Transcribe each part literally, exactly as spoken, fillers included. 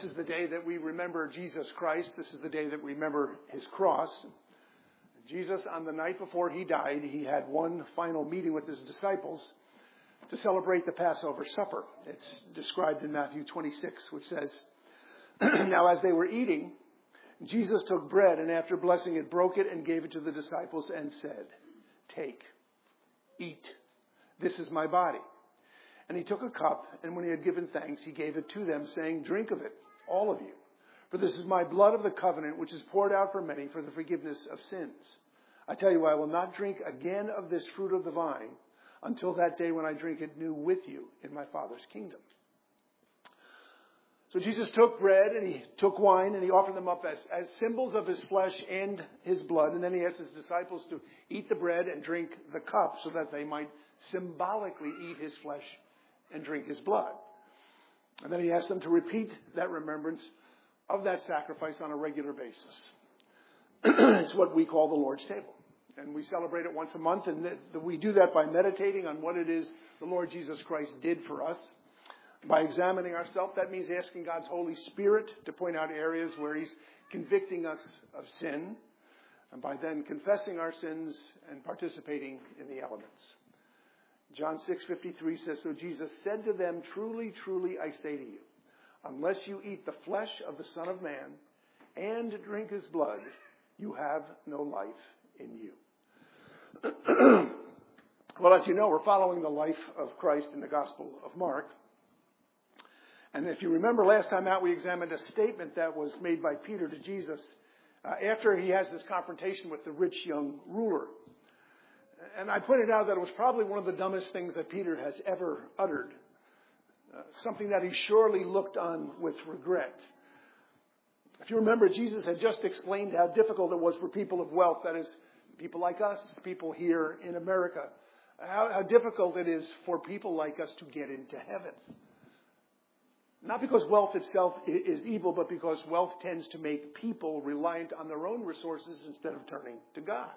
is the day that we remember Jesus Christ. This is the day that we remember his cross. Jesus, on the night before he died, he had one final meeting with his disciples to celebrate the Passover supper. It's described in Matthew twenty-six, which says, "Now as they were eating, Jesus took bread and after blessing it, broke it and gave it to the disciples and said, 'Take, eat. This is my body.' And he took a cup, and when he had given thanks, he gave it to them, saying, 'Drink of it, all of you. For this is my blood of the covenant, which is poured out for many for the forgiveness of sins. I tell you, I will not drink again of this fruit of the vine until that day when I drink it new with you in my Father's kingdom.'" So Jesus took bread and he took wine and he offered them up as, as symbols of his flesh and his blood. And then he asked his disciples to eat the bread and drink the cup so that they might symbolically eat his flesh and drink his blood. And then he asked them to repeat that remembrance of that sacrifice on a regular basis. It's what we call the Lord's table. And we celebrate it once a month, and we do that by meditating on what it is the Lord Jesus Christ did for us. By examining ourselves, that means asking God's Holy Spirit to point out areas where he's convicting us of sin, and by then confessing our sins and participating in the elements. John six fifty-three says, "So Jesus said to them, 'Truly, truly, I say to you, unless you eat the flesh of the Son of Man and drink his blood, you have no life in you.'" Well, as you know, we're following the life of Christ in the Gospel of Mark. And if you remember last time out, we examined a statement that was made by Peter to Jesus uh, after he has this confrontation with the rich young ruler. And I pointed out that it was probably one of the dumbest things that Peter has ever uttered. Uh, something that he surely looked on with regret. If you remember, Jesus had just explained how difficult it was for people of wealth, that is, people like us, people here in America, how, how difficult it is for people like us to get into heaven. Not because wealth itself is evil, but because wealth tends to make people reliant on their own resources instead of turning to God.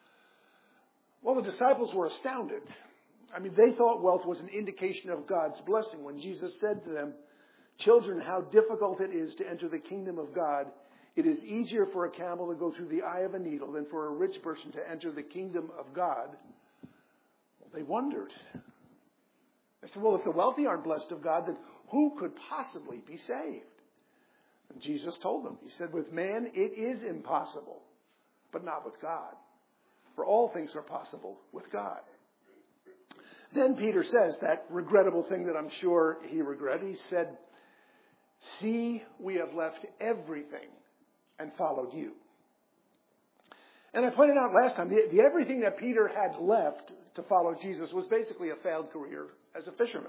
Well, the disciples were astounded. I mean, they thought wealth was an indication of God's blessing when Jesus said to them, "Children, how difficult it is to enter the kingdom of God. It is easier for a camel to go through the eye of a needle than for a rich person to enter the kingdom of God." Well, they wondered. They said, well, if the wealthy aren't blessed of God, then who could possibly be saved? And Jesus told them, he said, "With man it is impossible, but not with God. For all things are possible with God." Then Peter says that regrettable thing that I'm sure he regretted. He said, "See, we have left everything and followed you." And I pointed out last time, the, the everything that Peter had left to follow Jesus was basically a failed career as a fisherman.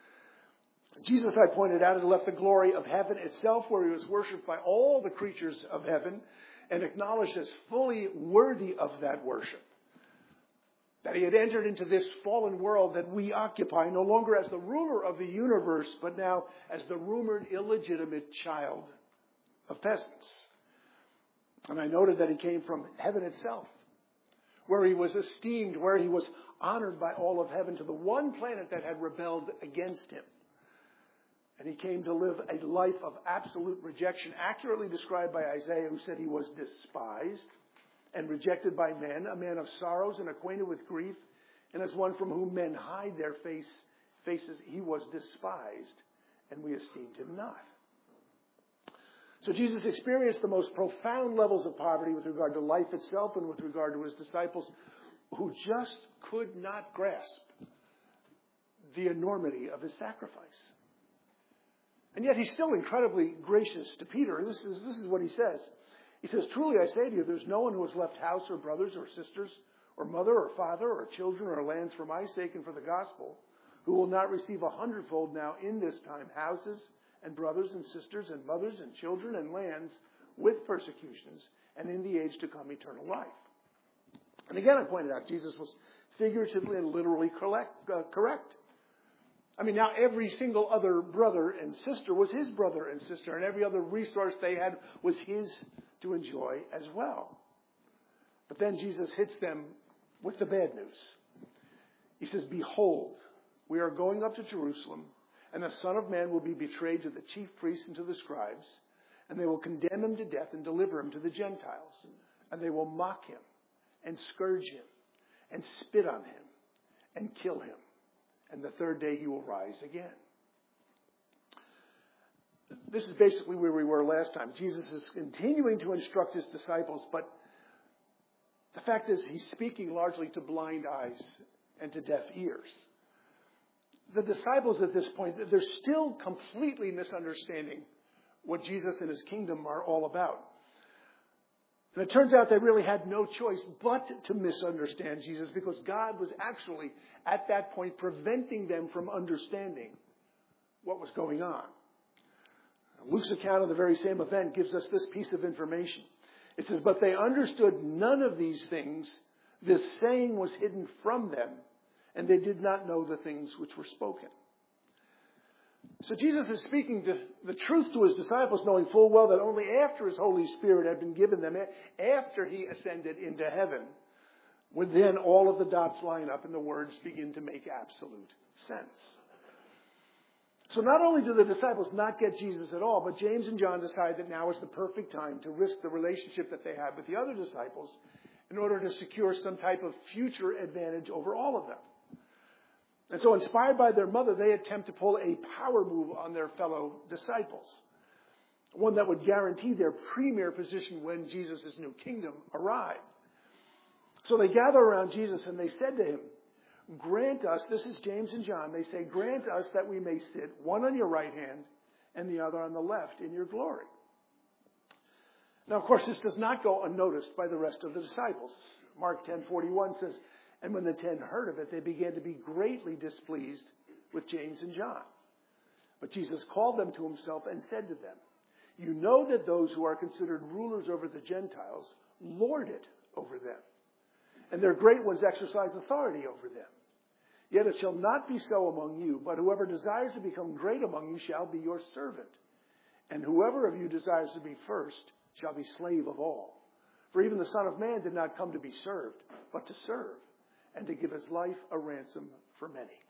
Jesus, I pointed out, had left the glory of heaven itself, where he was worshipped by all the creatures of heaven and acknowledged as fully worthy of that worship. That he had entered into this fallen world that we occupy, no longer as the ruler of the universe, but now as the rumored illegitimate child of peasants. And I noted that he came from heaven itself, where he was esteemed, where he was honored by all of heaven, to the one planet that had rebelled against him. And he came to live a life of absolute rejection, accurately described by Isaiah, who said he was despised and rejected by men, a man of sorrows and acquainted with grief, and as one from whom men hide their face, faces, he was despised, and we esteemed him not. So Jesus experienced the most profound levels of poverty with regard to life itself and with regard to his disciples, who just could not grasp the enormity of his sacrifice. And yet he's still incredibly gracious to Peter. This is, this is what he says. He says, "Truly I say to you, there's no one who has left house or brothers or sisters or mother or father or children or lands for my sake and for the gospel, who will not receive a hundredfold now in this time houses and brothers and sisters and mothers and children and lands with persecutions, and in the age to come eternal life." And again, I pointed out, Jesus was figuratively and literally correct. Uh, correct. I mean, now every single other brother and sister was his brother and sister, and every other resource they had was his to enjoy as well. But then Jesus hits them with the bad news. He says, "Behold, we are going up to Jerusalem, And the Son of Man will be betrayed to the chief priests and to the scribes, and they will condemn him to death and deliver him to the Gentiles. And they will mock him and scourge him and spit on him and kill him. And the third day he will rise again. This is basically where we were last time. Jesus is continuing to instruct his disciples, but the fact is he's speaking largely to blind eyes and to deaf ears. The disciples at this point, they're still completely misunderstanding what Jesus and his kingdom are all about. And it turns out they really had no choice but to misunderstand Jesus, because God was actually at that point preventing them from understanding what was going on. Luke's account of the very same event gives us this piece of information. It says, "But they understood none of these things. This saying was hidden from them, and they did not know the things which were spoken." So Jesus is speaking to the truth to his disciples, knowing full well that only after his Holy Spirit had been given them, after he ascended into heaven, would then all of the dots line up and the words begin to make absolute sense. So not only do the disciples not get Jesus at all, but James and John decide that now is the perfect time to risk the relationship that they have with the other disciples in order to secure some type of future advantage over all of them. And so, inspired by their mother, they attempt to pull a power move on their fellow disciples, one that would guarantee their premier position when Jesus' new kingdom arrived. So they gather around Jesus and they said to him, "Grant us," this is James and John, they say, "grant us that we may sit one on your right hand and the other on the left in your glory." Now, of course, this does not go unnoticed by the rest of the disciples. Mark ten forty-one says, "And when the ten heard of it, they began to be greatly displeased with James and John. But Jesus called them to himself and said to them, 'You know that those who are considered rulers over the Gentiles lord it over them, and their great ones exercise authority over them. Yet it shall not be so among you, but whoever desires to become great among you shall be your servant. And whoever of you desires to be first shall be slave of all. For even the Son of Man did not come to be served, but to serve, and to give his life a ransom for many.'"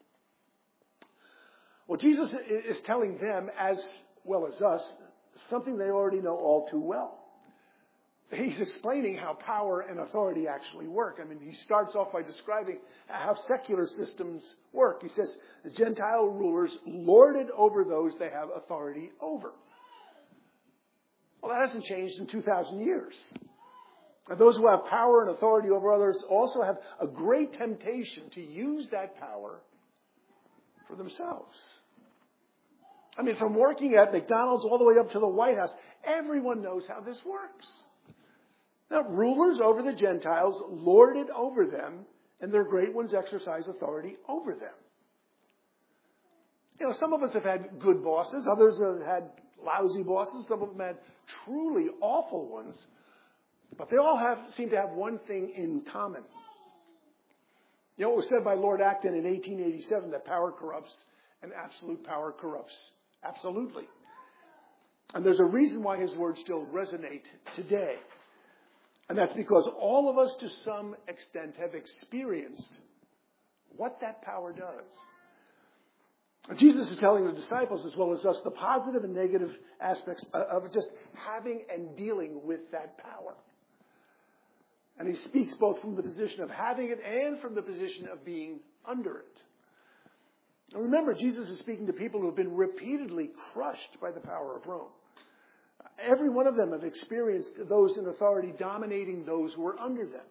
Well, Jesus is telling them, as well as us, something they already know all too well. He's explaining how power and authority actually work. I mean, he starts off by describing how secular systems work. He says, the Gentile rulers lord it over those they have authority over. Well, that hasn't changed in two thousand years. And those who have power and authority over others also have a great temptation to use that power for themselves. I mean, from working at McDonald's all the way up to the White House, everyone knows how this works. Now, rulers over the Gentiles lord it over them, and their great ones exercise authority over them. You know, some of us have had good bosses, others have had lousy bosses, some of them had truly awful ones, but they all have seem to have one thing in common. You know, it was said by Lord Acton in eighteen eighty-seven that power corrupts and absolute power corrupts absolutely. And there's a reason why his words still resonate today. And that's because all of us, to some extent, have experienced what that power does. And Jesus is telling the disciples, as well as us, the positive and negative aspects of just having and dealing with that power. And he speaks both from the position of having it and from the position of being under it. And remember, Jesus is speaking to people who have been repeatedly crushed by the power of Rome. Every one of them have experienced those in authority dominating those who are under them.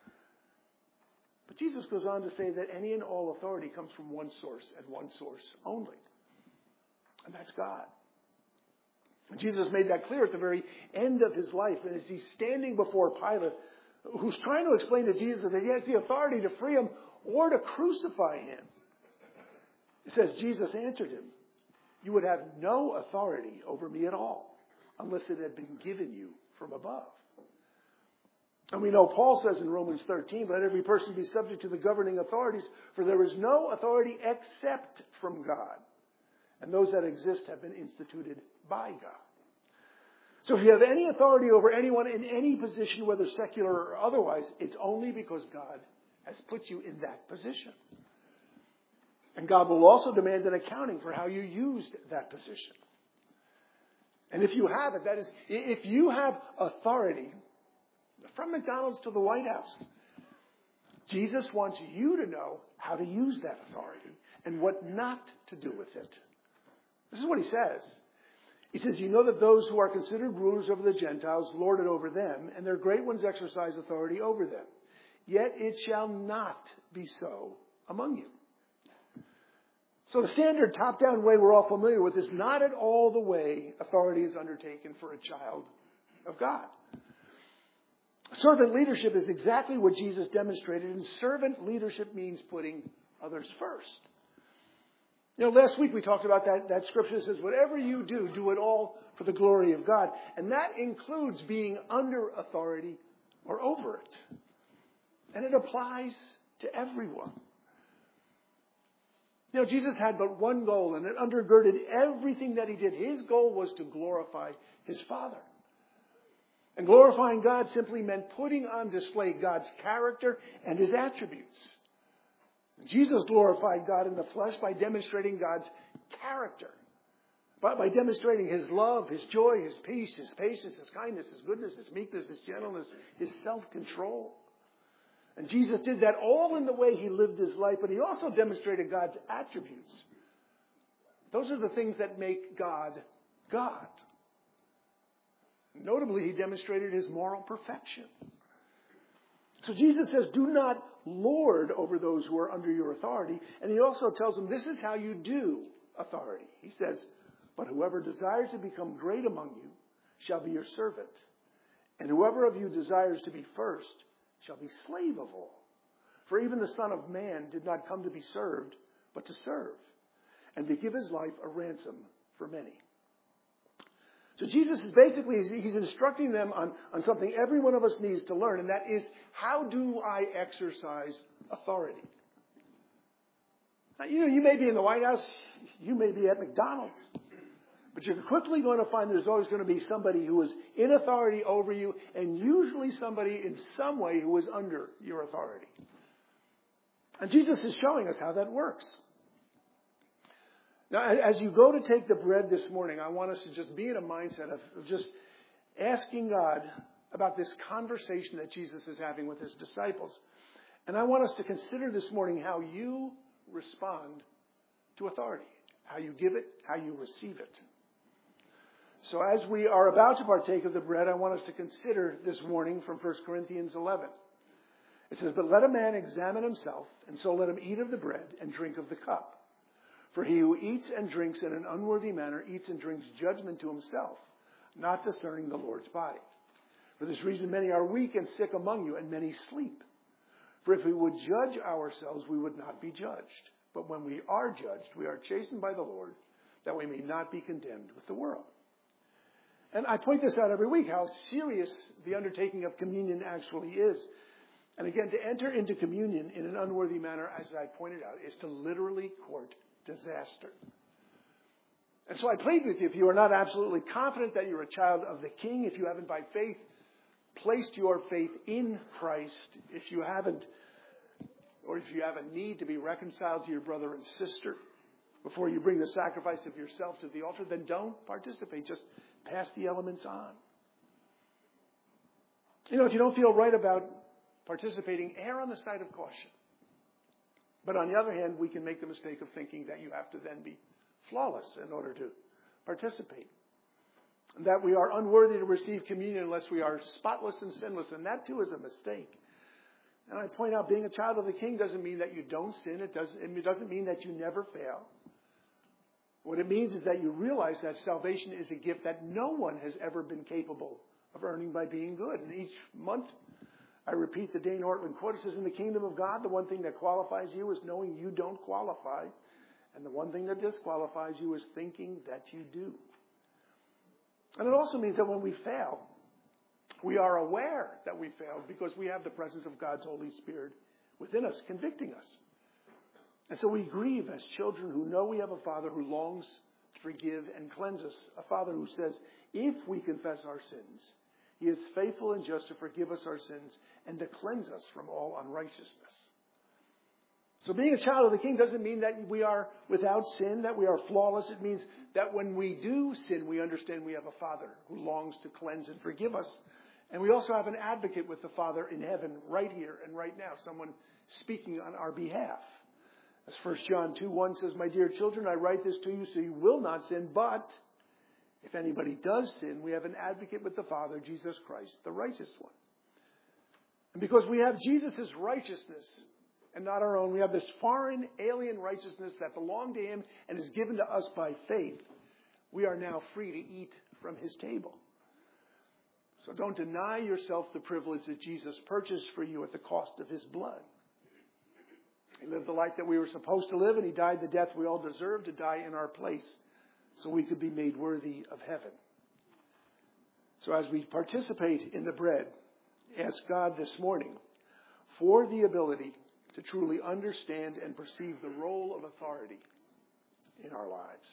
But Jesus goes on to say that any and all authority comes from one source and one source only. And that's God. And Jesus made that clear at the very end of his life. And as he's standing before Pilate, who's trying to explain to Jesus that he has the authority to free him or to crucify him, it says, Jesus answered him, "You would have no authority over me at all, unless it had been given you from above." And we know Paul says in Romans thirteen, "Let every person be subject to the governing authorities, for there is no authority except from God. And those that exist have been instituted by God." So if you have any authority over anyone in any position, whether secular or otherwise, it's only because God has put you in that position. And God will also demand an accounting for how you used that position. And if you have it, that is, if you have authority from McDonald's to the White House, Jesus wants you to know how to use that authority and what not to do with it. This is what he says. He says, you know that those who are considered rulers over the Gentiles lord it over them, and their great ones exercise authority over them. Yet it shall not be so among you. So the standard top-down way we're all familiar with is not at all the way authority is undertaken for a child of God. Servant leadership is exactly what Jesus demonstrated, and servant leadership means putting others first. You know, last week we talked about that, that scripture that says, whatever you do, do it all for the glory of God. And that includes being under authority or over it. And it applies to everyone. You know, Jesus had but one goal, and it undergirded everything that he did. His goal was to glorify his Father. And glorifying God simply meant putting on display God's character and his attributes. Jesus glorified God in the flesh by demonstrating God's character. By, by demonstrating his love, his joy, his peace, his patience, his kindness, his goodness, his meekness, his gentleness, his self-control. And Jesus did that all in the way he lived his life, but he also demonstrated God's attributes. Those are the things that make God, God. Notably, he demonstrated his moral perfection. So Jesus says, do not lord over those who are under your authority. And he also tells them, this is how you do authority. He says, but whoever desires to become great among you shall be your servant. And whoever of you desires to be first shall be slave of all. For even the Son of Man did not come to be served, but to serve, and to give his life a ransom for many. So Jesus is basically, he's instructing them on, on something every one of us needs to learn, and that is, how do I exercise authority? Now, you know, you may be in the White House, you may be at McDonald's, but you're quickly going to find there's always going to be somebody who is in authority over you, and usually somebody in some way who is under your authority. And Jesus is showing us how that works. Now, as you go to take the bread this morning, I want us to just be in a mindset of just asking God about this conversation that Jesus is having with his disciples. And I want us to consider this morning how you respond to authority, how you give it, how you receive it. So as we are about to partake of the bread, I want us to consider this morning from First Corinthians eleven. It says, but let a man examine himself, and so let him eat of the bread and drink of the cup. For he who eats and drinks in an unworthy manner eats and drinks judgment to himself, not discerning the Lord's body. For this reason many are weak and sick among you, and many sleep. For if we would judge ourselves, we would not be judged. But when we are judged, we are chastened by the Lord, that we may not be condemned with the world. And I point this out every week, how serious the undertaking of communion actually is. And again, to enter into communion in an unworthy manner, as I pointed out, is to literally court disaster. And so I plead with you, if you are not absolutely confident that you're a child of the King, if you haven't by faith placed your faith in Christ, if you haven't, or if you have a need to be reconciled to your brother and sister before you bring the sacrifice of yourself to the altar, then don't participate. Just pass the elements on. You know, if you don't feel right about participating, err on the side of caution. But on the other hand, we can make the mistake of thinking that you have to then be flawless in order to participate. And that we are unworthy to receive communion unless we are spotless and sinless. And that too is a mistake. And I point out, being a child of the King doesn't mean that you don't sin. It doesn't, it doesn't mean that you never fail. What it means is that you realize that salvation is a gift that no one has ever been capable of earning by being good. And each month, I repeat the Dane Ortland quote. It says, in the kingdom of God, the one thing that qualifies you is knowing you don't qualify. And the one thing that disqualifies you is thinking that you do. And it also means that when we fail, we are aware that we failed because we have the presence of God's Holy Spirit within us, convicting us. And so we grieve as children who know we have a Father who longs to forgive and cleanse us. A Father who says, if we confess our sins, he is faithful and just to forgive us our sins and to cleanse us from all unrighteousness. So being a child of the King doesn't mean that we are without sin, that we are flawless. It means that when we do sin, we understand we have a Father who longs to cleanse and forgive us. And we also have an advocate with the Father in heaven right here and right now, someone speaking on our behalf. As First John two one says, "My dear children, I write this to you so you will not sin, but if anybody does sin, we have an advocate with the Father, Jesus Christ, the righteous one." And because we have Jesus' righteousness and not our own, we have this foreign, alien righteousness that belonged to him and is given to us by faith, we are now free to eat from his table. So don't deny yourself the privilege that Jesus purchased for you at the cost of his blood. He lived the life that we were supposed to live, and he died the death we all deserve to die in our place so we could be made worthy of heaven. So as we participate in the bread, ask God this morning for the ability to truly understand and perceive the role of authority in our lives.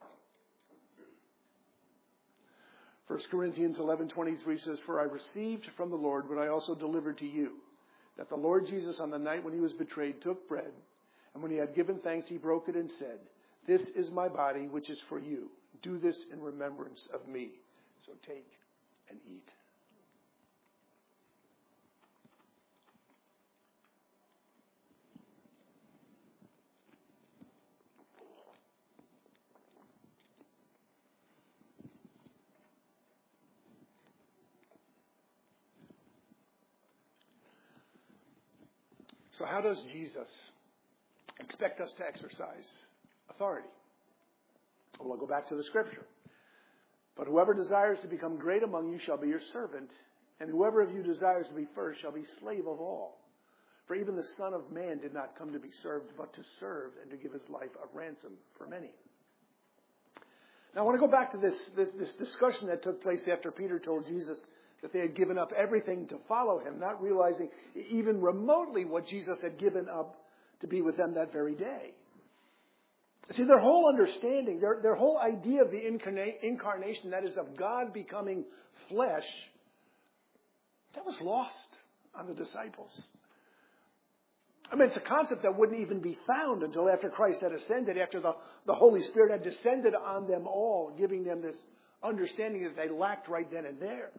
First Corinthians eleven twenty-three says, "For I received from the Lord what I also delivered to you, that the Lord Jesus on the night when he was betrayed took bread, and when he had given thanks, he broke it and said, 'This is my body, which is for you. Do this in remembrance of me.' So take and eat." So how does Jesus expect us to exercise authority? Well, I'll go back to the scripture. "But whoever desires to become great among you shall be your servant, and whoever of you desires to be first shall be slave of all. For even the Son of Man did not come to be served, but to serve and to give his life a ransom for many." Now I want to go back to this, this, this discussion that took place after Peter told Jesus that they had given up everything to follow him, not realizing even remotely what Jesus had given up to be with them that very day. See, their whole understanding, their, their whole idea of the incarna- incarnation, that is of God becoming flesh, that was lost on the disciples. I mean, it's a concept that wouldn't even be found until after Christ had ascended, after the, the Holy Spirit had descended on them all, giving them this understanding that they lacked right then and there.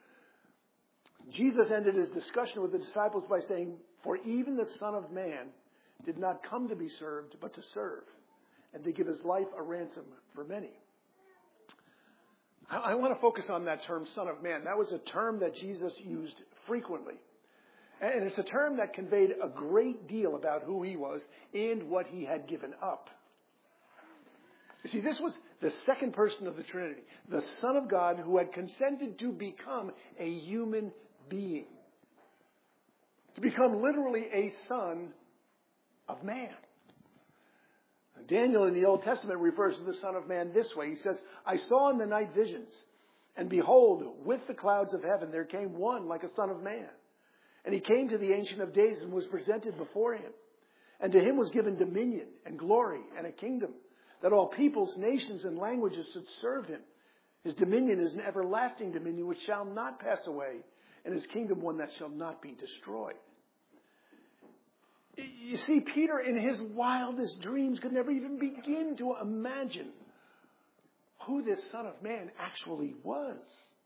Jesus ended his discussion with the disciples by saying, "For even the Son of Man did not come to be served, but to serve, and to give his life a ransom for many." I, I want to focus on that term, Son of Man. That was a term that Jesus used frequently. And it's a term that conveyed a great deal about who he was and what he had given up. You see, this was the second person of the Trinity, the Son of God who had consented to become a human being, to become literally a son of man. Daniel in the Old Testament refers to the Son of Man this way. He says, "I saw in the night visions, and behold, with the clouds of heaven there came one like a son of man. And he came to the Ancient of Days and was presented before him. And to him was given dominion and glory and a kingdom, that all peoples, nations, and languages should serve him. His dominion is an everlasting dominion which shall not pass away, and his kingdom one that shall not be destroyed." You see, Peter in his wildest dreams could never even begin to imagine who this Son of Man actually was.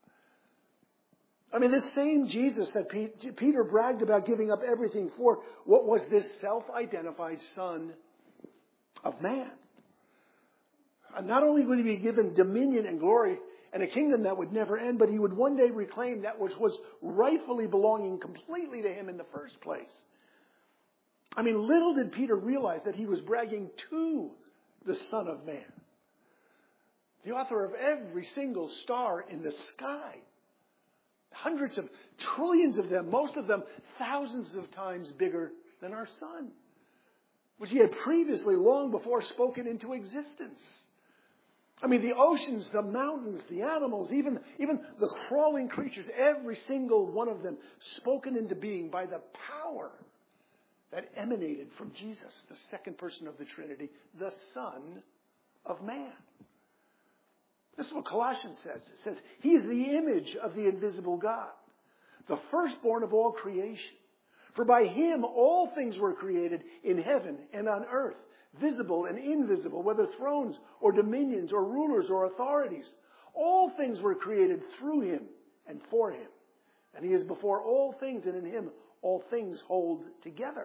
I mean, this same Jesus that Peter bragged about giving up everything for, what was this self-identified Son of Man? And not only would he be given dominion and glory and a kingdom that would never end, but he would one day reclaim that which was rightfully belonging completely to him in the first place. I mean, little did Peter realize that he was bragging to the Son of Man, the author of every single star in the sky. Hundreds of trillions of them, most of them thousands of times bigger than our sun, which he had previously, long before, spoken into existence. I mean, the oceans, the mountains, the animals, even, even the crawling creatures, every single one of them spoken into being by the power that emanated from Jesus, the second person of the Trinity, the Son of Man. This is what Colossians says. It says, "He is the image of the invisible God, the firstborn of all creation. For by him all things were created in heaven and on earth, visible and invisible, whether thrones or dominions or rulers or authorities. All things were created through him and for him. And he is before all things, and in him all things hold together.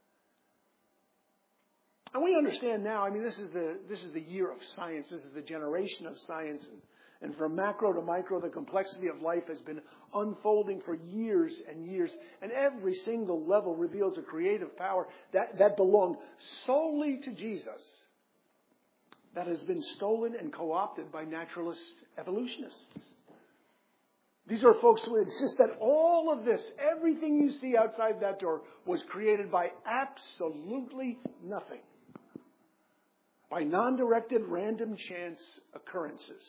And we understand now, I mean, this is the this is the year of science. This is the generation of science. And, and from macro to micro, the complexity of life has been unfolding for years and years. And every single level reveals a creative power that, that belonged solely to Jesus, that has been stolen and co-opted by naturalist evolutionists. These are folks who insist that all of this, everything you see outside that door, was created by absolutely nothing. By non-directed, random chance occurrences.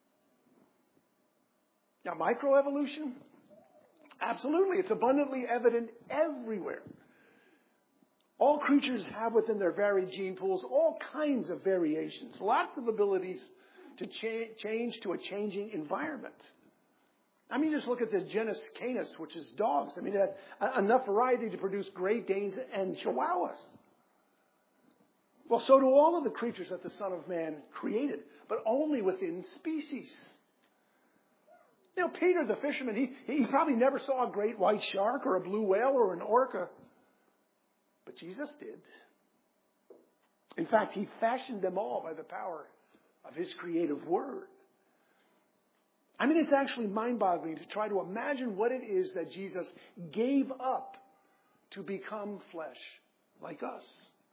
Now, microevolution? Absolutely. It's abundantly evident everywhere. All creatures have within their varied gene pools all kinds of variations, lots of abilities to cha- change to a changing environment. I mean, just look at the genus Canis, which is dogs. I mean, it has enough variety to produce Great Danes and Chihuahuas. Well, so do all of the creatures that the Son of Man created, but only within species. You know, Peter the fisherman, he, he probably never saw a great white shark or a blue whale or an orca. But Jesus did. In fact, he fashioned them all by the power of his creative word. I mean, it's actually mind-boggling to try to imagine what it is that Jesus gave up to become flesh like us.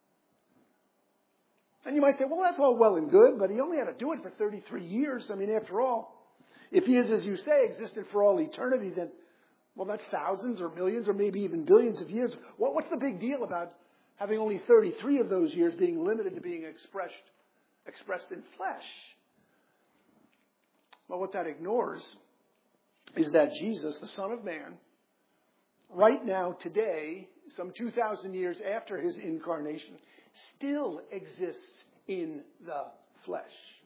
And you might say, well, that's all well and good, but he only had to do it for thirty-three years. I mean, after all, if he is, as you say, existed for all eternity, then, well, that's thousands or millions or maybe even billions of years. What, what's the big deal about having only thirty-three of those years being limited to being expressed, expressed in flesh? Well, what that ignores is that Jesus, the Son of Man, right now, today, some two thousand years after his incarnation, still exists in the flesh.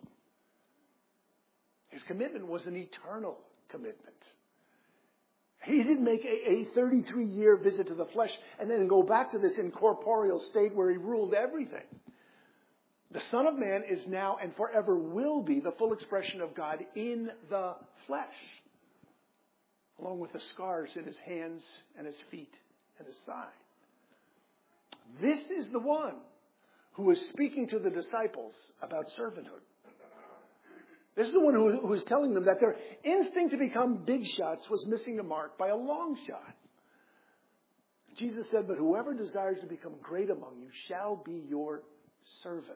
His commitment was an eternal commitment. He didn't make a thirty-three-year visit to the flesh and then go back to this incorporeal state where he ruled everything. The Son of Man is now and forever will be the full expression of God in the flesh, along with the scars in his hands and his feet and his side. This is the one who is speaking to the disciples about servanthood. This is the one who, who is telling them that their instinct to become big shots was missing the mark by a long shot. Jesus said, but whoever desires to become great among you shall be your servant.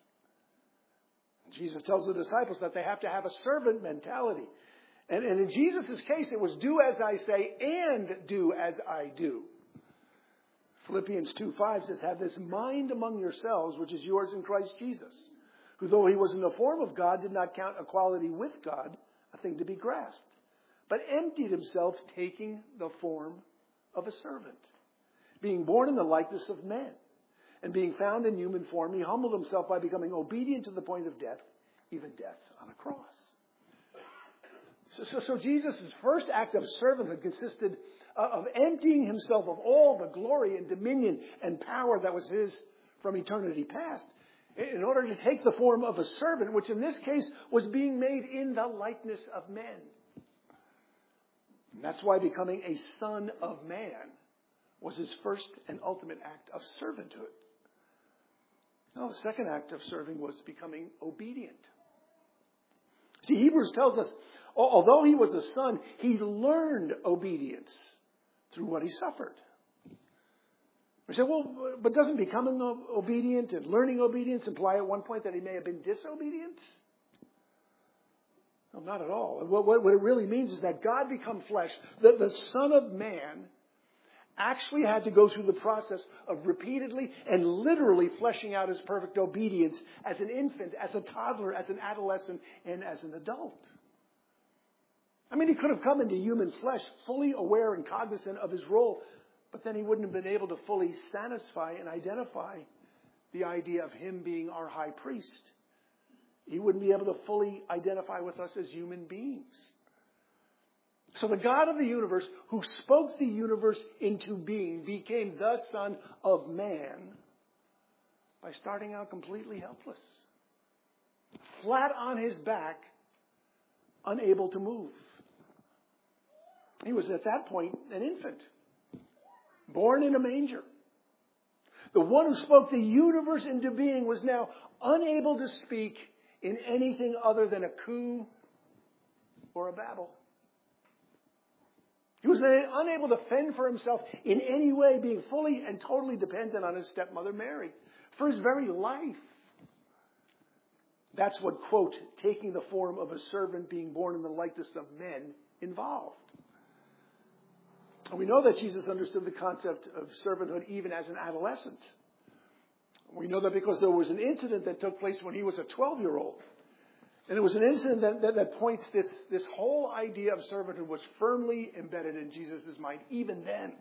Jesus tells the disciples that they have to have a servant mentality. And, and in Jesus' case, it was do as I say and do as I do. Philippians two five says, have this mind among yourselves, which is yours in Christ Jesus, who though he was in the form of God, did not count equality with God a thing to be grasped, but emptied himself, taking the form of a servant, being born in the likeness of men. And being found in human form, he humbled himself by becoming obedient to the point of death, even death on a cross. So, so, so Jesus' first act of servanthood consisted of emptying himself of all the glory and dominion and power that was his from eternity past, in order to take the form of a servant, which in this case was being made in the likeness of men. And that's why becoming a son of man was his first and ultimate act of servanthood. No, the second act of serving was becoming obedient. See, Hebrews tells us, although he was a son, he learned obedience through what he suffered. We say, well, but doesn't becoming obedient and learning obedience imply at one point that he may have been disobedient? No, not at all. What, what, what it really means is that God become flesh, that the Son of Man actually had to go through the process of repeatedly and literally fleshing out his perfect obedience as an infant, as a toddler, as an adolescent, and as an adult. I mean, he could have come into human flesh fully aware and cognizant of his role, but then he wouldn't have been able to fully satisfy and identify the idea of him being our high priest. He wouldn't be able to fully identify with us as human beings. So the God of the universe, who spoke the universe into being, became the Son of Man by starting out completely helpless, flat on his back, unable to move. He was at that point an infant, born in a manger. The one who spoke the universe into being was now unable to speak in anything other than a coo or a babble. He was unable to fend for himself in any way, being fully and totally dependent on his stepmother Mary for his very life. That's what, quote, taking the form of a servant, being born in the likeness of men involved. And we know that Jesus understood the concept of servanthood even as an adolescent. We know that because there was an incident that took place when he was a twelve-year-old. And it was an incident that, that, that points this, this whole idea of servanthood was firmly embedded in Jesus' mind, even then.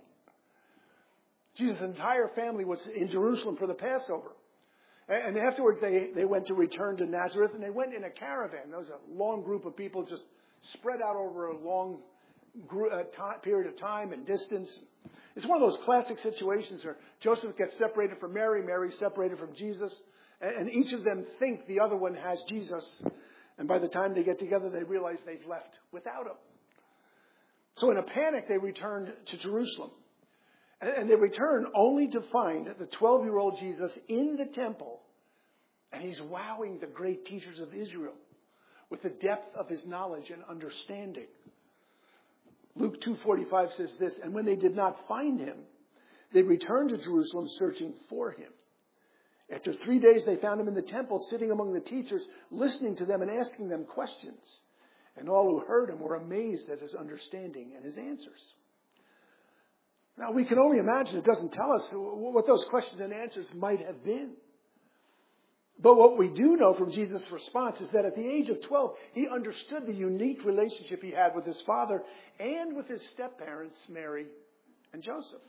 Jesus' entire family was in Jerusalem for the Passover. And afterwards, they, they went to return to Nazareth, and they went in a caravan. There was a long group of people just spread out over a long gr- uh, time, period of time and distance. It's one of those classic situations where Joseph gets separated from Mary, Mary separated from Jesus, and, and each of them think the other one has Jesus. And by the time they get together, they realize they've left without him. So in a panic, they returned to Jerusalem. And they return only to find the twelve-year-old Jesus in the temple. And he's wowing the great teachers of Israel with the depth of his knowledge and understanding. Luke two forty-five says this, and when they did not find him, they returned to Jerusalem searching for him. After three days, they found him in the temple, sitting among the teachers, listening to them and asking them questions. And all who heard him were amazed at his understanding and his answers. Now, we can only imagine, it doesn't tell us what those questions and answers might have been. But what we do know from Jesus' response is that at the age of twelve, he understood the unique relationship he had with his father and with his step-parents, Mary and Joseph.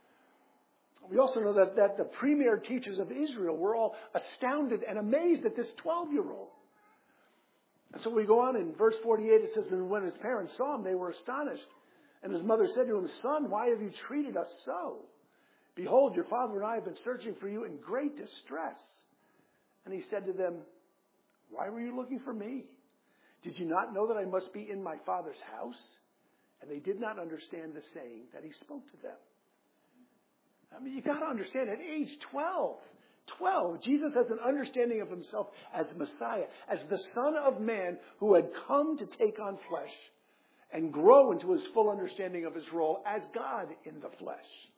We also know that, that the premier teachers of Israel were all astounded and amazed at this twelve-year-old. And so we go on in verse forty-eight, it says, and when his parents saw him, they were astonished. And his mother said to him, Son, why have you treated us so? Behold, your father and I have been searching for you in great distress. And he said to them, why were you looking for me? Did you not know that I must be in my father's house? And they did not understand the saying that he spoke to them. I mean, you've got to understand, at age twelve, twelve, Jesus has an understanding of himself as Messiah, as the Son of Man who had come to take on flesh and grow into his full understanding of his role as God in the flesh.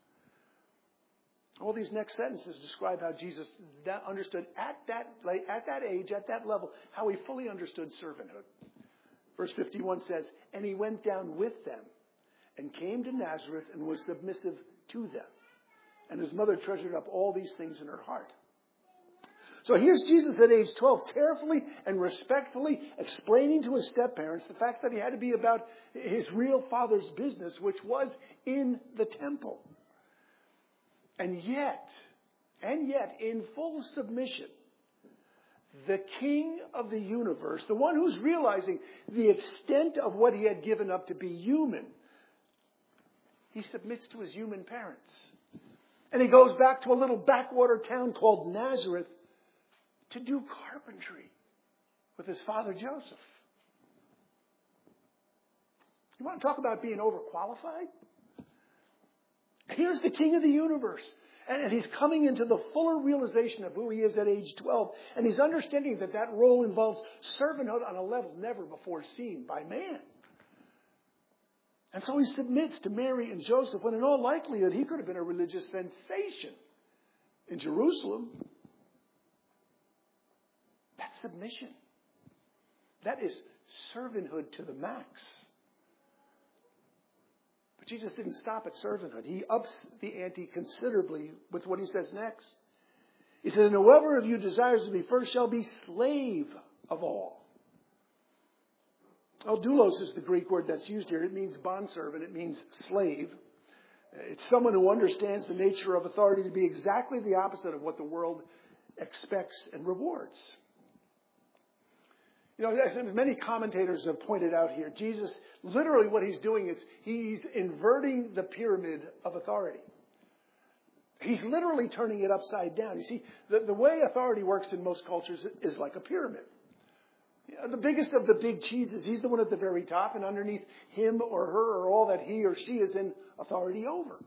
All these next sentences describe how Jesus that understood at that, at that age, at that level, how he fully understood servanthood. Verse fifty-one says, and he went down with them and came to Nazareth and was submissive to them. And his mother treasured up all these things in her heart. So here's Jesus at age twelve, carefully and respectfully explaining to his step-parents the fact that he had to be about his real father's business, which was in the temple. And yet, and yet, in full submission, the King of the universe, the one who's realizing the extent of what he had given up to be human, he submits to his human parents. And he goes back to a little backwater town called Nazareth to do carpentry with his father Joseph. You want to talk about being overqualified? Here's the King of the universe. And he's coming into the fuller realization of who he is at age twelve. And he's understanding that that role involves servanthood on a level never before seen by man. And so he submits to Mary and Joseph when in all likelihood he could have been a religious sensation in Jerusalem. That's submission. That is servanthood to the max. But Jesus didn't stop at servanthood. He ups the ante considerably with what he says next. He said, and whoever of you desires to be first shall be slave of all. Well, doulos is the Greek word that's used here. It means bondservant. It means slave. It's someone who understands the nature of authority to be exactly the opposite of what the world expects and rewards. You know, as many commentators have pointed out here, Jesus, literally what he's doing is he's inverting the pyramid of authority. He's literally turning it upside down. You see, the, the way authority works in most cultures is like a pyramid. You know, the biggest of the big cheeses, he's the one at the very top, and underneath him or her or all that he or she is in authority over.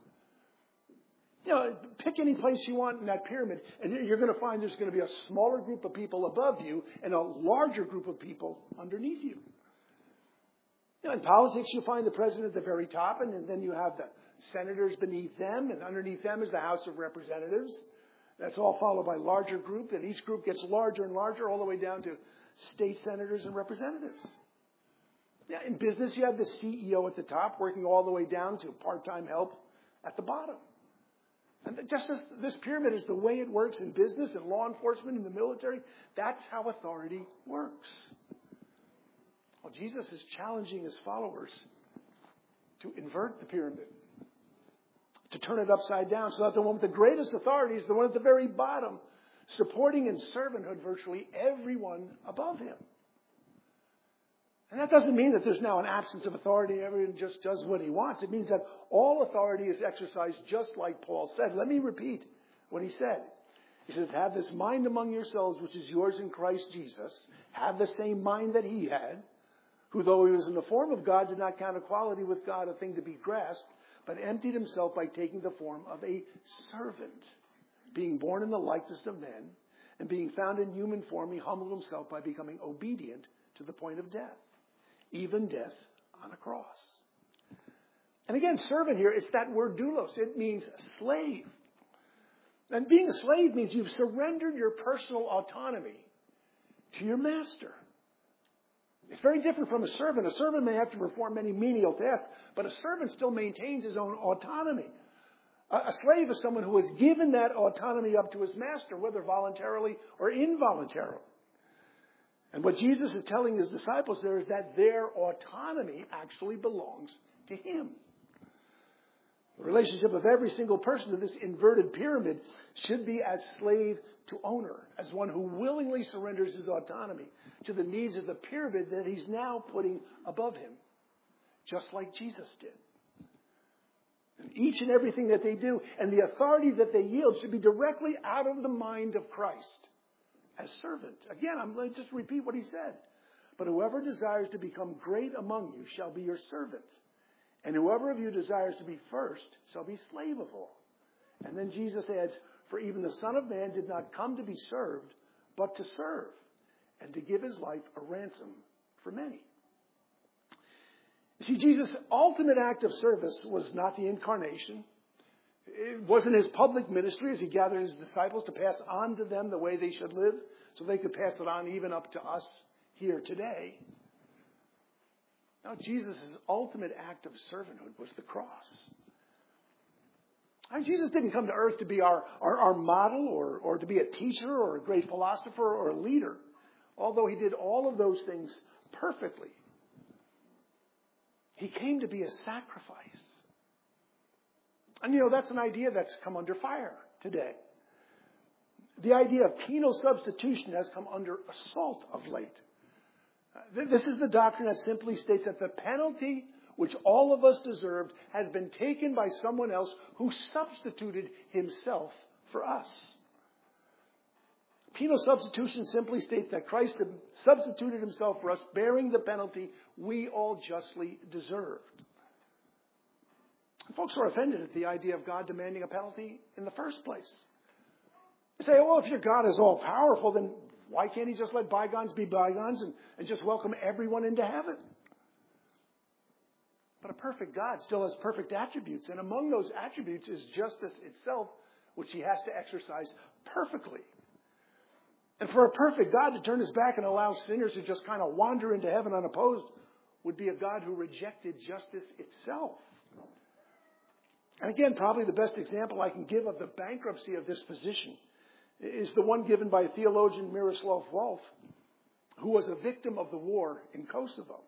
You know, pick any place you want in that pyramid, and you're going to find there's going to be a smaller group of people above you and a larger group of people underneath you. You know, in politics, you'll find the president at the very top, and then you have the senators beneath them, and underneath them is the House of Representatives. That's all followed by larger group, and each group gets larger and larger all the way down to state senators and representatives. Yeah, in business, you have the C E O at the top, working all the way down to part-time help at the bottom. And just as this pyramid is the way it works in business and law enforcement and the military, that's how authority works. Well, Jesus is challenging his followers to invert the pyramid, to turn it upside down so that the one with the greatest authority is the one at the very bottom, supporting in servanthood virtually everyone above him. And that doesn't mean that there's now an absence of authority. Everyone just does what he wants. It means that all authority is exercised just like Paul said. Let me repeat what he said. He says, have this mind among yourselves, which is yours in Christ Jesus. Have the same mind that he had, who though he was in the form of God, did not count equality with God a thing to be grasped, but emptied himself by taking the form of a servant, being born in the likeness of men, and being found in human form, he humbled himself by becoming obedient to the point of death, even death on a cross. And again, servant here, it's that word doulos. It means slave. And being a slave means you've surrendered your personal autonomy to your master. It's very different from a servant. A servant may have to perform many menial tasks, but a servant still maintains his own autonomy. A slave is someone who has given that autonomy up to his master, whether voluntarily or involuntarily. And what Jesus is telling his disciples there is that their autonomy actually belongs to him. The relationship of every single person to this inverted pyramid should be as slave to owner, as one who willingly surrenders his autonomy to the needs of the pyramid that he's now putting above him, just like Jesus did. And each and everything that they do and the authority that they yield should be directly out of the mind of Christ as servant. Again, I'm going to just repeat what he said. But whoever desires to become great among you shall be your servant. And whoever of you desires to be first shall be slave of all. And then Jesus adds, for even the Son of Man did not come to be served, but to serve, and to give his life a ransom for many. You see, Jesus' ultimate act of service was not the incarnation. It wasn't his public ministry as he gathered his disciples to pass on to them the way they should live, so they could pass it on even up to us here today. No, Jesus' ultimate act of servanthood was the cross. And Jesus didn't come to earth to be our, our, our model or, or to be a teacher or a great philosopher or a leader, although he did all of those things perfectly. He came to be a sacrifice. And, you know, that's an idea that's come under fire today. The idea of penal substitution has come under assault of late. This is the doctrine that simply states that the penalty which all of us deserved has been taken by someone else who substituted himself for us. Penal substitution simply states that Christ substituted himself for us, bearing the penalty we all justly deserved. And folks are offended at the idea of God demanding a penalty in the first place. They say, well, if your God is all powerful, then why can't he just let bygones be bygones and, and just welcome everyone into heaven? But a perfect God still has perfect attributes. And among those attributes is justice itself, which he has to exercise perfectly. And for a perfect God to turn his back and allow sinners to just kind of wander into heaven unopposed would be a God who rejected justice itself. And again, probably the best example I can give of the bankruptcy of this position is the one given by theologian Miroslav Volf, who was a victim of the war in Kosovo.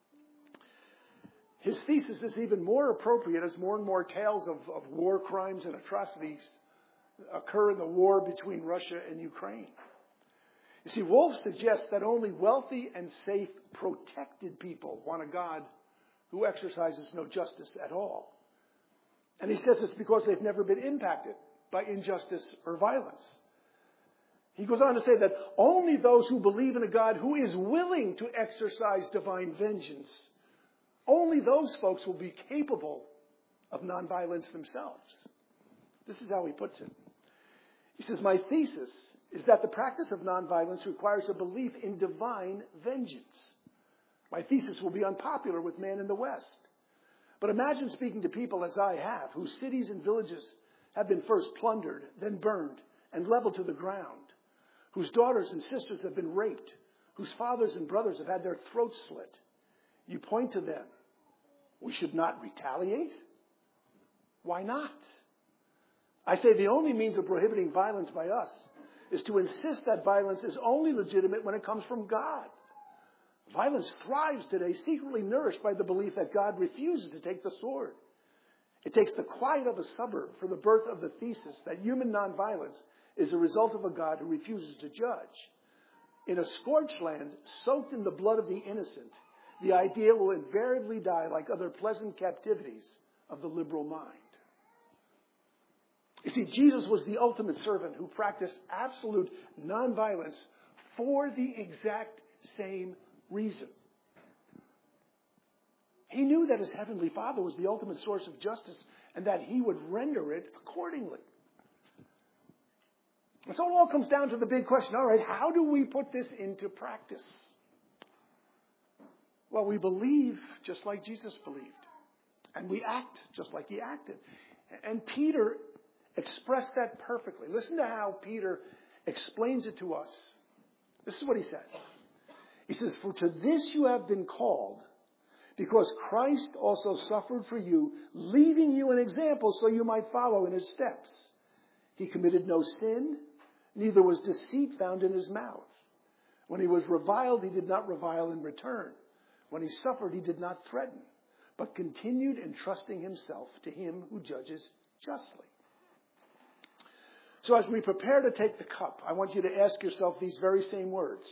His thesis is even more appropriate as more and more tales of, of war crimes and atrocities occur in the war between Russia and Ukraine. You see, Wolf suggests that only wealthy and safe, protected people want a God who exercises no justice at all. And he says it's because they've never been impacted by injustice or violence. He goes on to say that only those who believe in a God who is willing to exercise divine vengeance, only those folks will be capable of nonviolence themselves. This is how he puts it. He says, my thesis is that the practice of nonviolence requires a belief in divine vengeance. My thesis will be unpopular with man in the West. But imagine speaking to people as I have, whose cities and villages have been first plundered, then burned, and leveled to the ground, whose daughters and sisters have been raped, whose fathers and brothers have had their throats slit. You point to them. We should not retaliate? Why not? I say the only means of prohibiting violence by us is to insist that violence is only legitimate when it comes from God. Violence thrives today, secretly nourished by the belief that God refuses to take the sword. It takes the quiet of a suburb for the birth of the thesis that human nonviolence is a result of a God who refuses to judge. In a scorched land, soaked in the blood of the innocent, the idea will invariably die like other pleasant captivities of the liberal mind. You see, Jesus was the ultimate servant who practiced absolute nonviolence for the exact same reason. He knew that his heavenly Father was the ultimate source of justice and that he would render it accordingly. And so it all comes down to the big question, all right, how do we put this into practice? Well, we believe just like Jesus believed. And we act just like he acted. And Peter expressed that perfectly. Listen to how Peter explains it to us. This is what he says. He says, for to this you have been called, because Christ also suffered for you, leaving you an example so you might follow in his steps. He committed no sin, neither was deceit found in his mouth. When he was reviled, he did not revile in return. When he suffered, he did not threaten, but continued entrusting himself to him who judges justly. So as we prepare to take the cup, I want you to ask yourself these very same words.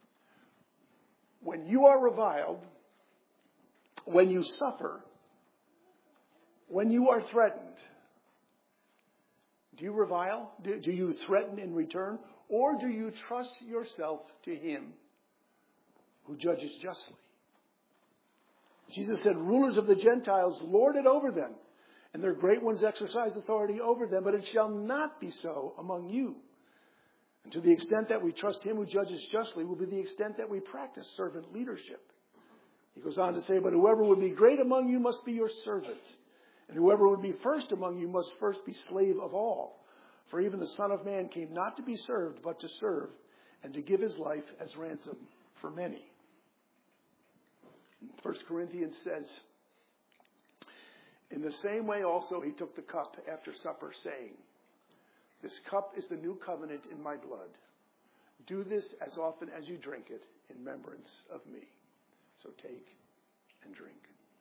When you are reviled, when you suffer, when you are threatened, do you revile? Do, do you threaten in return? Or do you trust yourself to him who judges justly? Jesus said, rulers of the Gentiles lord it over them, and their great ones exercise authority over them, but it shall not be so among you. And to the extent that we trust him who judges justly will be the extent that we practice servant leadership. He goes on to say, but whoever would be great among you must be your servant. And whoever would be first among you must first be slave of all. For even the Son of Man came not to be served, but to serve, and to give his life as ransom for many. First Corinthians says, in the same way also he took the cup after supper, saying, this cup is the new covenant in my blood. Do this as often as you drink it in remembrance of me. So take and drink.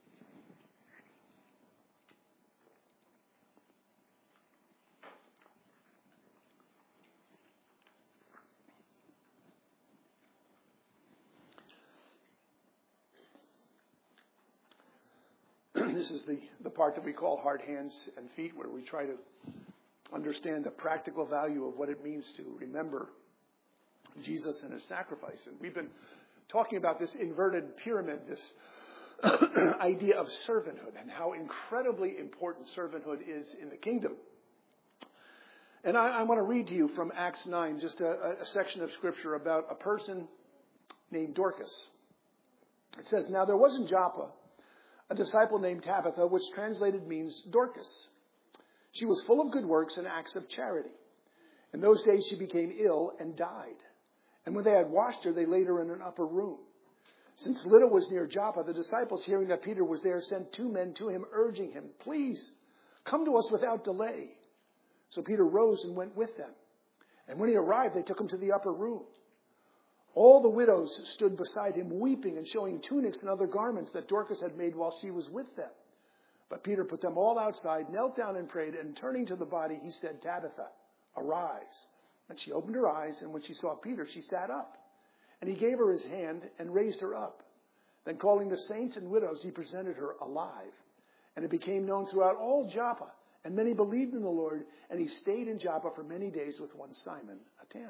This is the, the part that we call hard hands and feet, where we try to understand the practical value of what it means to remember Jesus and his sacrifice. And we've been talking about this inverted pyramid, this idea of servanthood, and how incredibly important servanthood is in the kingdom. And I, I want to read to you from Acts nine, just a, a section of scripture about a person named Dorcas. It says, now there was in Joppa a disciple named Tabitha, which translated means Dorcas. She was full of good works and acts of charity. In those days she became ill and died. And when they had washed her, they laid her in an upper room. Since Lydda was near Joppa, the disciples, hearing that Peter was there, sent two men to him, urging him, please, come to us without delay. So Peter rose and went with them. And when he arrived, they took him to the upper room. All the widows stood beside him, weeping and showing tunics and other garments that Dorcas had made while she was with them. But Peter put them all outside, knelt down and prayed, and turning to the body, he said, Tabitha, arise. And she opened her eyes, and when she saw Peter, she sat up. And he gave her his hand and raised her up. Then calling the saints and widows, he presented her alive. And it became known throughout all Joppa. And many believed in the Lord, and he stayed in Joppa for many days with one Simon, a tanner.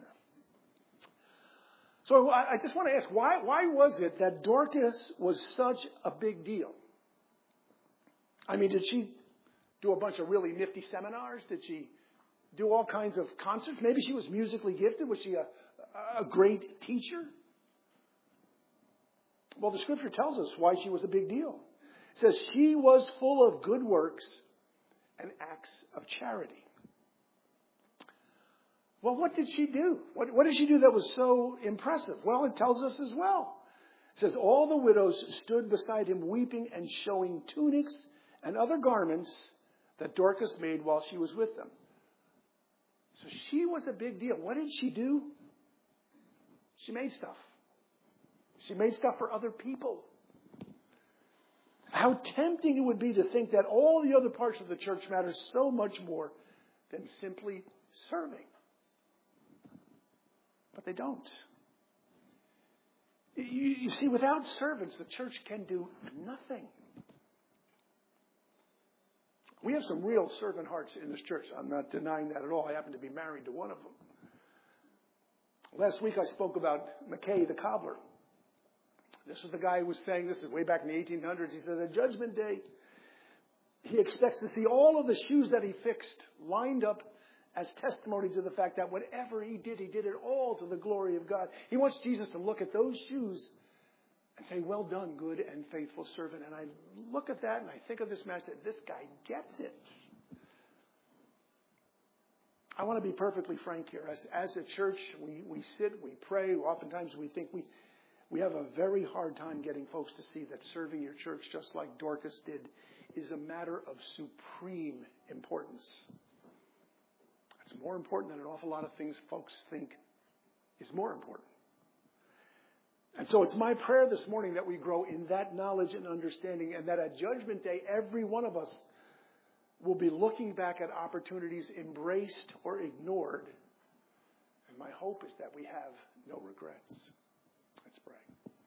So I, I just want to ask, why, why was it that Dorcas was such a big deal? I mean, did she do a bunch of really nifty seminars? Did she do all kinds of concerts? Maybe she was musically gifted. Was she a, a great teacher? Well, the scripture tells us why she was a big deal. It says she was full of good works and acts of charity. Well, what did she do? What, what did she do that was so impressive? Well, it tells us as well. It says all the widows stood beside him weeping and showing tunics and other garments that Dorcas made while she was with them. So she was a big deal. What did she do? She made stuff. She made stuff for other people. How tempting it would be to think that all the other parts of the church matter so much more than simply serving. But they don't. You, you see, without servants, the church can do nothing. We have some real servant hearts in this church. I'm not denying that at all. I happen to be married to one of them. Last week I spoke about McKay the cobbler. This was the guy who was saying, this is way back in the eighteen hundreds, he said, at Judgment Day, he expects to see all of the shoes that he fixed lined up as testimony to the fact that whatever he did, he did it all to the glory of God. He wants Jesus to look at those shoes and say, well done, good and faithful servant. And I look at that and I think of this man, this guy gets it. I want to be perfectly frank here. As, as a church, we, we sit, we pray. Oftentimes we think we, we have a very hard time getting folks to see that serving your church, just like Dorcas did, is a matter of supreme importance. It's more important than an awful lot of things folks think is more important. And so it's my prayer this morning that we grow in that knowledge and understanding, and that at Judgment Day, every one of us will be looking back at opportunities embraced or ignored. And my hope is that we have no regrets. Let's pray.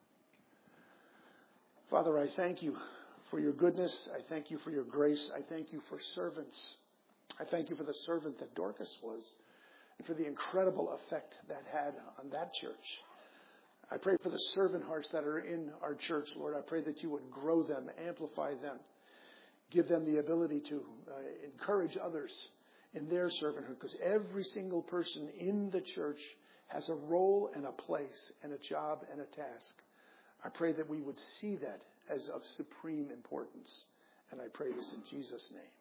Father, I thank you for your goodness. I thank you for your grace. I thank you for servants. I thank you for the servant that Dorcas was, and for the incredible effect that had on that church. I pray for the servant hearts that are in our church, Lord. I pray that you would grow them, amplify them, give them the ability to uh, encourage others in their servanthood, because every single person in the church has a role and a place and a job and a task. I pray that we would see that as of supreme importance. And I pray this in Jesus' name.